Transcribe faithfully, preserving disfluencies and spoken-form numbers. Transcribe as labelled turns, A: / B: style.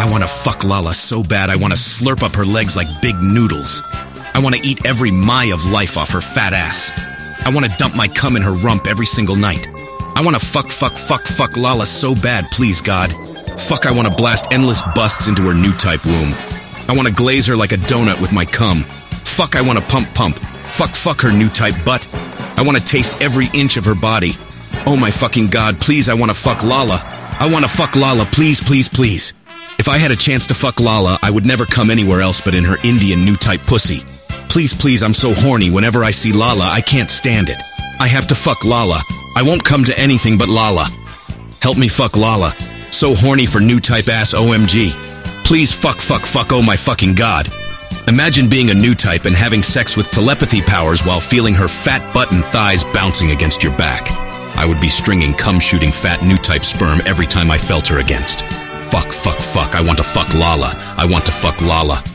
A: I want to fuck Lala so bad I want to slurp up her legs like big noodles. I want to eat every my of life off her fat ass. I want to dump my cum in her rump every single night. I want to fuck, fuck, fuck, fuck Lala so bad, please, God. Fuck, I want to blast endless busts into her new type womb. I want to glaze her like a donut with my cum. Fuck, I want to pump, pump. Fuck, fuck her new type butt. I want to taste every inch of her body. Oh my fucking God, please, I want to fuck Lala. I want to fuck Lala, please, please, please. If I had a chance to fuck Lala, I would never come anywhere else but in her Indian new type pussy. Please, please, I'm so horny. Whenever I see Lala, I can't stand it. I have to fuck Lala. I won't come to anything but Lala. Help me fuck Lala. So horny for new type ass O M G. Please fuck, fuck, fuck, oh my fucking God. Imagine being a new type and having sex with telepathy powers while feeling her fat butt and thighs bouncing against your back. I would be stringing cum-shooting fat new type sperm every time I felt her against. Fuck, fuck, fuck, I want to fuck Lala. I want to fuck Lala.